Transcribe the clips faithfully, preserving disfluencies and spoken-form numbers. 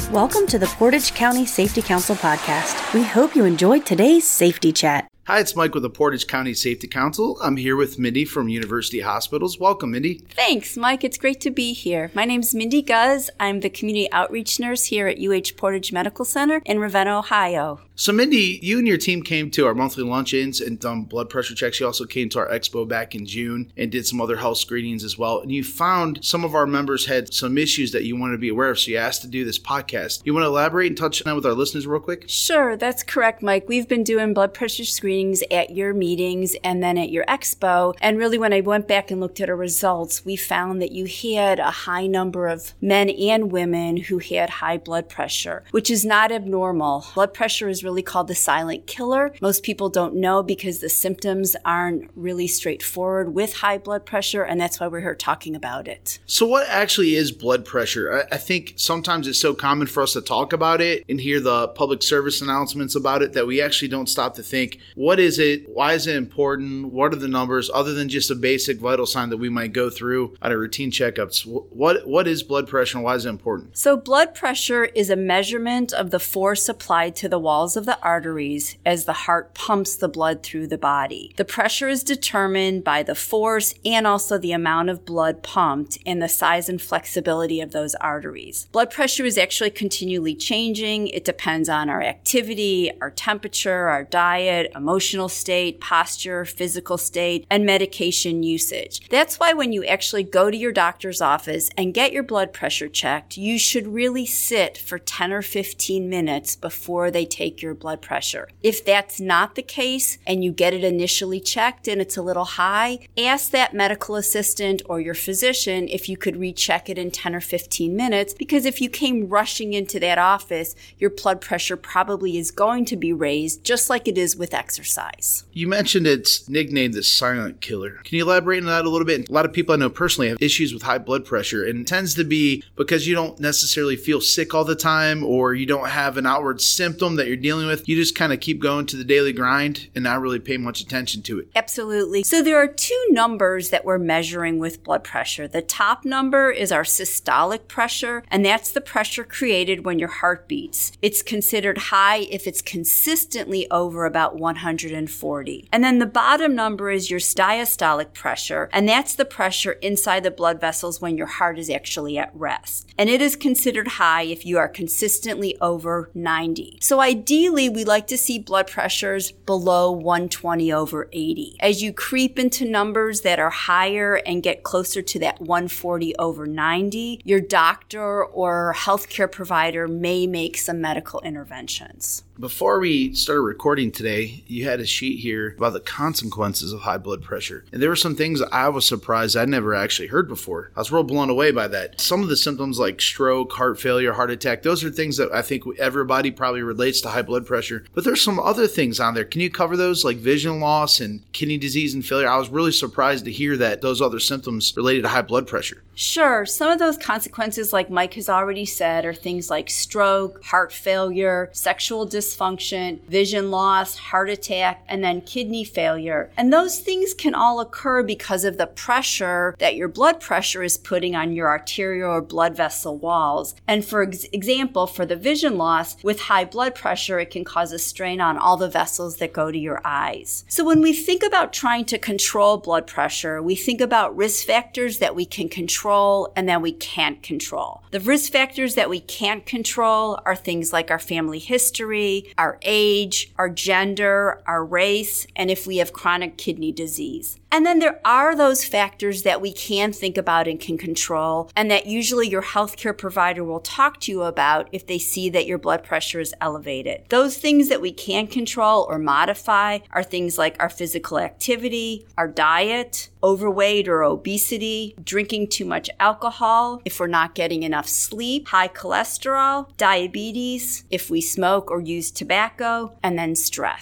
Welcome to the Portage County Safety Council podcast. We hope you enjoyed today's safety chat. Hi, it's Mike with the Portage County Safety Council. I'm here with Mindy from University Hospitals. Welcome, Mindy. Thanks, Mike. It's great to be here. My name's Mindy Guz. I'm the community outreach nurse here at U H Portage Medical Center in Ravenna, Ohio. So, Mindy, you and your team came to our monthly luncheons and done blood pressure checks. You also came to our expo back in June and did some other health screenings as well. And you found some of our members had some issues that you wanted to be aware of, so you asked to do this podcast. You want to elaborate and touch on that with our listeners real quick? Sure, that's correct, Mike. We've been doing blood pressure screenings at your meetings and then at your expo. And really, when I went back and looked at our results, we found that you had a high number of men and women who had high blood pressure, which is not abnormal. Blood pressure is really called the silent killer. Most people don't know because the symptoms aren't really straightforward with high blood pressure, and that's why we're here talking about it. So what actually is blood pressure? I, I think sometimes it's so common for us to talk about it and hear the public service announcements about it that we actually don't stop to think, what is it? Why is it important? What are the numbers other than just a basic vital sign that we might go through on a routine checkups? What What is blood pressure and why is it important? So blood pressure is a measurement of the force applied to the walls of the arteries as the heart pumps the blood through the body. The pressure is determined by the force and also the amount of blood pumped and the size and flexibility of those arteries. Blood pressure is actually continually changing. It depends on our activity, our temperature, our diet, emotional state, posture, physical state, and medication usage. That's why when you actually go to your doctor's office and get your blood pressure checked, you should really sit for ten or fifteen minutes before they take your blood pressure. If that's not the case and you get it initially checked and it's a little high, ask that medical assistant or your physician if you could recheck it in ten or fifteen minutes, because if you came rushing into that office, your blood pressure probably is going to be raised just like it is with exercise. You mentioned it's nicknamed the silent killer. Can you elaborate on that a little bit? A lot of people I know personally have issues with high blood pressure, and it tends to be because you don't necessarily feel sick all the time or you don't have an outward symptom that you're dealing with. You just kind of keep going to the daily grind and not really pay much attention to it. Absolutely. So there are two numbers that we're measuring with blood pressure. The top number is our systolic pressure, and that's the pressure created when your heart beats. It's considered high if it's consistently over about one hundred forty. And then the bottom number is your diastolic pressure, and that's the pressure inside the blood vessels when your heart is actually at rest. And it is considered high if you are consistently over ninety. So ideally, we like to see blood pressures below one twenty over eighty. As you creep into numbers that are higher and get closer to that one forty over ninety, your doctor or healthcare provider may make some medical interventions. Before we started recording today, you had a sheet here about the consequences of high blood pressure. And there were some things I was surprised I'd never actually heard before. I was real blown away by that. Some of the symptoms like stroke, heart failure, heart attack, those are things that I think everybody probably relates to high blood pressure. But there's some other things on there. Can you cover those, like vision loss and kidney disease and failure? I was really surprised to hear that those other symptoms related to high blood pressure. Sure. Some of those consequences, like Mike has already said, are things like stroke, heart failure, sexual dysfunction, vision loss, heart attack, and then kidney failure. And those things can all occur because of the pressure that your blood pressure is putting on your arterial or blood vessel walls. And for ex- example, for the vision loss, with high blood pressure, it can cause a strain on all the vessels that go to your eyes. So when we think about trying to control blood pressure, we think about risk factors that we can control and that we can't control. The risk factors that we can't control are things like our family history, our age, our gender, our race, and if we have chronic kidney disease. And then there are those factors that we can think about and can control, and that usually your healthcare provider will talk to you about if they see that your blood pressure is elevated. Those things that we can control or modify are things like our physical activity, our diet, overweight or obesity, drinking too much alcohol, if we're not getting enough sleep, high cholesterol, diabetes, if we smoke or use tobacco, and then stress.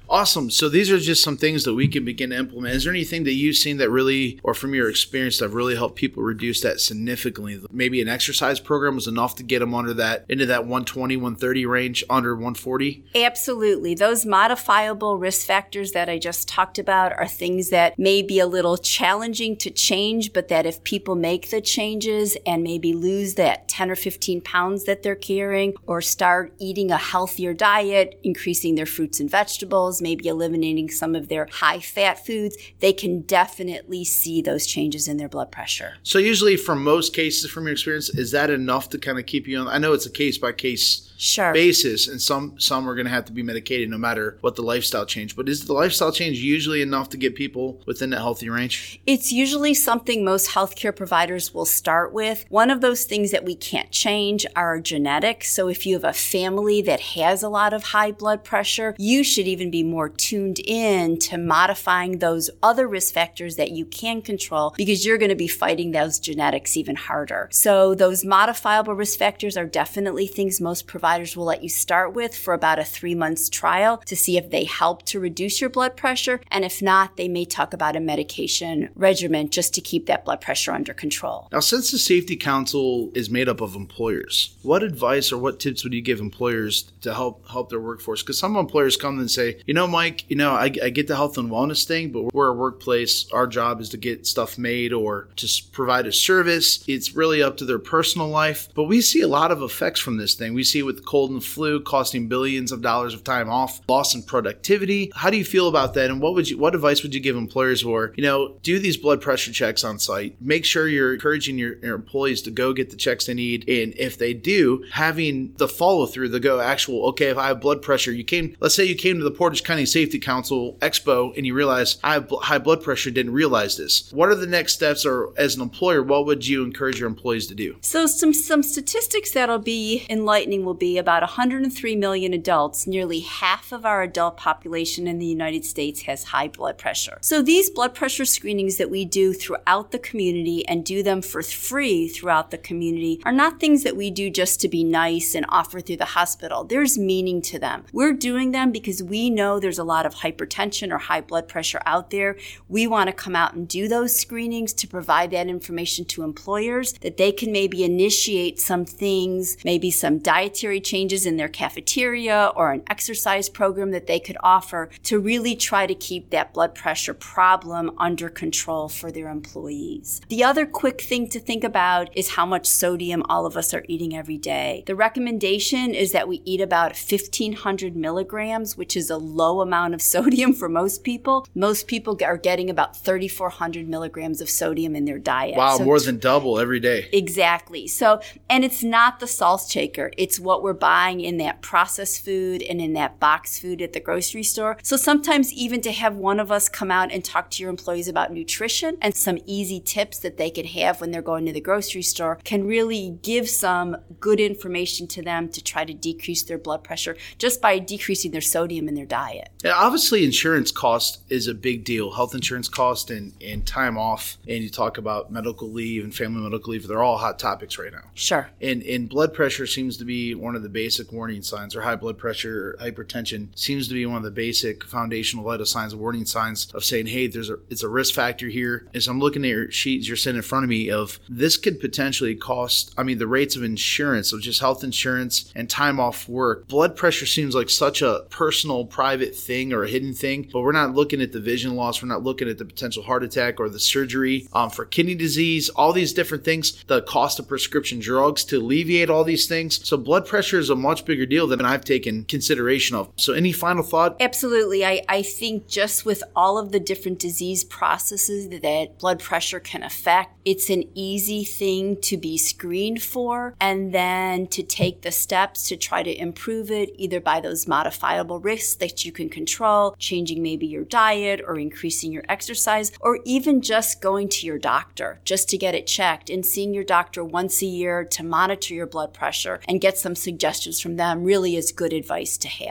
Awesome. So these are just some things that we can begin to implement. Is there anything that you've seen that really, or from your experience, that have really helped people reduce that significantly? Maybe an exercise program was enough to get them under that, into that one twenty, one thirty range, under one forty? Absolutely. Those modifiable risk factors that I just talked about are things that may be a little challenging to change, but that if people make the changes and maybe lose that ten or fifteen pounds that they're carrying, or start eating a healthier diet, increasing their fruits and vegetables, maybe eliminating some of their high-fat foods, they can definitely see those changes in their blood pressure. So usually for most cases, from your experience, is that enough to kind of keep you on? I know it's a case-by-case Sure. basis, and some some are going to have to be medicated no matter what the lifestyle change. But is the lifestyle change usually enough to get people within that healthy range? It's usually something most healthcare providers will start with. One of those things that we can't change are genetics. So if you have a family that has a lot of high blood pressure, you should even be more tuned in to modifying those other risk factors that you can control, because you're going to be fighting those genetics even harder. So those modifiable risk factors are definitely things most providers will let you start with for about a three months trial to see if they help to reduce your blood pressure. And if not, they may talk about a medication regimen just to keep that blood pressure under control. Now, since the Safety Council is made up of employers, what advice or what tips would you give employers to help help their workforce? Because some employers come and say, you know, Mike, you know, I, I get the health and wellness thing, but we're a workplace. Our job is to get stuff made or to provide a service. It's really up to their personal life. But we see a lot of effects from this thing. We see with the cold and the flu costing billions of dollars of time off, loss in productivity. How do you feel about that? And what would you, what advice would you give employers for, you know, do these blood pressure checks on site? Make sure you're encouraging your, your employees to go get the checks they need. And if they do, having the follow through, the go actual, okay, if I have blood pressure, you came, let's say you came to the Portage County Safety Council Expo and you realize I have high blood pressure, didn't realize this. What are the next steps, or as an employer, what would you encourage your employees to do? So some, some statistics that'll be enlightening will be about one hundred three million adults, nearly half of our adult population in the United States has high blood pressure. So these blood pressure screenings that we do throughout the community and do them for free throughout the community are not things that we do just to be nice and offer through the hospital. There's meaning to them. We're doing them because we know there's a lot of hypertension or high blood pressure out there. We want to come out and do those screenings to provide that information to employers that they can maybe initiate some things, maybe some dietary changes in their cafeteria or an exercise program that they could offer to really try to keep that blood pressure problem under control for their employees. The other quick thing to think about is how much sodium all of us are eating every day. The recommendation is that we eat about fifteen hundred milligrams, which is a low amount of sodium for most people. Most people are getting about thirty-four hundred milligrams of sodium in their diet. Wow, so more than double every day. Exactly. So, and it's not the salt shaker. It's what we're buying in that processed food and in that box food at the grocery store. So sometimes even to have one of us come out and talk to your employees about nutrition and some easy tips that they could have when they're going to the grocery store can really give some good information to them to try to decrease their blood pressure just by decreasing their sodium in their diet. Yeah, obviously, insurance cost is a big deal. Health insurance cost and, and time off. And you talk about medical leave and family medical leave. They're all hot topics right now. Sure. And, and blood pressure seems to be one of the basic warning signs, or high blood pressure or hypertension seems to be one of the basic foundational vital signs, warning signs of saying, hey, there's a it's a risk factor here. As I'm looking at your sheets you're sitting in front of me of this could potentially cost, I mean, the rates of insurance, so just health insurance and time off work. Blood pressure seems like such a personal, private thing or a hidden thing, but we're not looking at the vision loss. We're not looking at the potential heart attack or the surgery um, for kidney disease, all these different things, the cost of prescription drugs to alleviate all these things. So blood pressure is a much bigger deal than I've taken consideration of. So any final thought? Absolutely. I, I think just with all of the different disease processes that, that blood pressure can affect, it's an easy thing to be screened for and then to take the steps to try to improve it, either by those modifiable risks that you can control, changing maybe your diet or increasing your exercise, or even just going to your doctor just to get it checked and seeing your doctor once a year to monitor your blood pressure and get some suggestions from them really is good advice to have.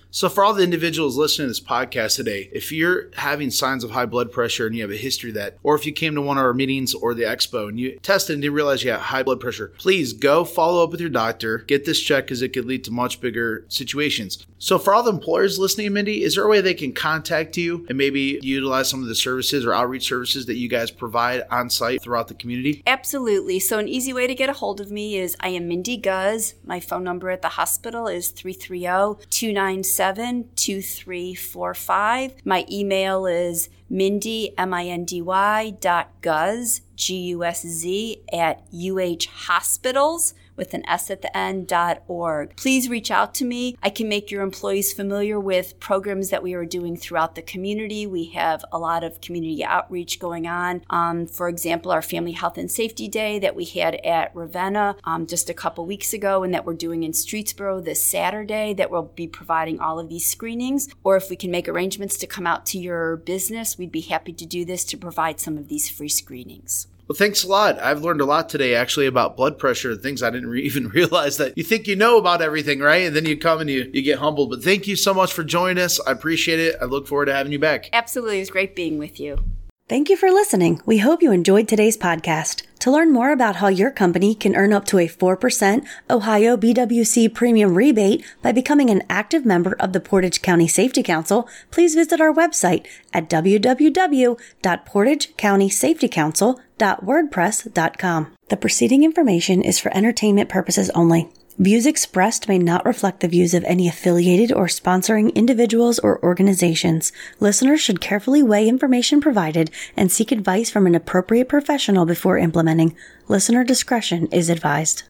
So for all the individuals listening to this podcast today, if you're having signs of high blood pressure and you have a history of that, or if you came to one of our meetings or the expo and you tested and didn't realize you had high blood pressure, please go follow up with your doctor, get this checked because it could lead to much bigger situations. So for all the employers listening, Mindy, is there a way they can contact you and maybe utilize some of the services or outreach services that you guys provide on site throughout the community? Absolutely. So an easy way to get a hold of me is I am Mindy Guz. My phone number at the hospital is three three zero, two nine seven, two three four five. My email is Mindy, M I N D Y dot Guz, G U S Z, at U H Hospitals, with an S at the end, dot org. Please reach out to me. I can make your employees familiar with programs that we are doing throughout the community. We have a lot of community outreach going on. Um, for example, our Family Health and Safety Day that we had at Ravenna um, just a couple weeks ago, and that we're doing in Streetsboro this Saturday, that we'll be providing all of these screenings. Or if we can make arrangements to come out to your business, we'd be happy to do this to provide some of these free screenings. Well, thanks a lot. I've learned a lot today, actually, about blood pressure, things I didn't re- even realize that you think you know about everything, right? And then you come and you, you get humbled. But thank you so much for joining us. I appreciate it. I look forward to having you back. Absolutely. It was great being with you. Thank you for listening. We hope you enjoyed today's podcast. To learn more about how your company can earn up to a four percent Ohio B W C premium rebate by becoming an active member of the Portage County Safety Council, please visit our website at w w w dot portage county safety council dot wordpress dot com. The preceding information is for entertainment purposes only. Views expressed may not reflect the views of any affiliated or sponsoring individuals or organizations. Listeners should carefully weigh information provided and seek advice from an appropriate professional before implementing. Listener discretion is advised.